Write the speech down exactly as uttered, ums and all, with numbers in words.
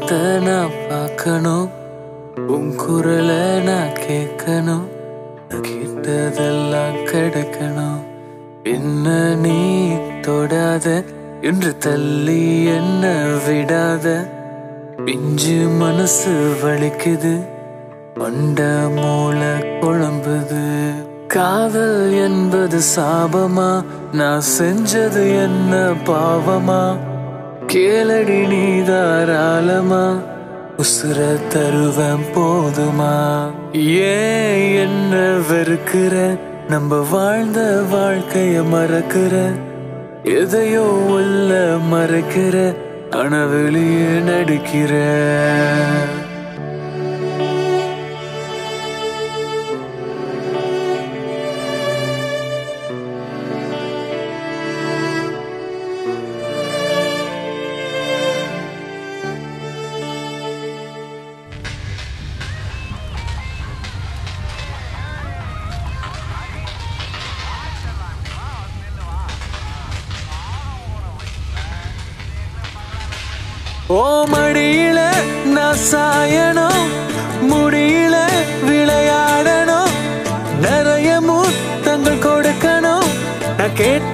முகத்தை நான் பார்க்கணும், உன் குரலை நான் கேட்கணும், கேட்டதெல்லாம் கிடைக்கணும். என்ன நீ தொடாத என்று தள்ளி என்ன விடாத, பிஞ்சு மனசு வலிக்குது, மண்ட மூளை குழம்புது. காதல் என்பது சாபமா, நான் செஞ்சது என்ன பாவமா? கேளடி நீ தாராளமா, உசுர தருவன் போதுமா? ஏன் என்ன வெறுக்கிற, நம்ம வாழ்ந்த வாழ்க்கைய மறக்கிற, எதையோ உள்ள மறைக்கிற, ஆனா வெளியே நடிக்கிற. ஓ மடியில நான் சாயணும், முடியில விளையாடணும், நிறைய முத்தங்கள் கொடுக்கணும், நான் கேட்ட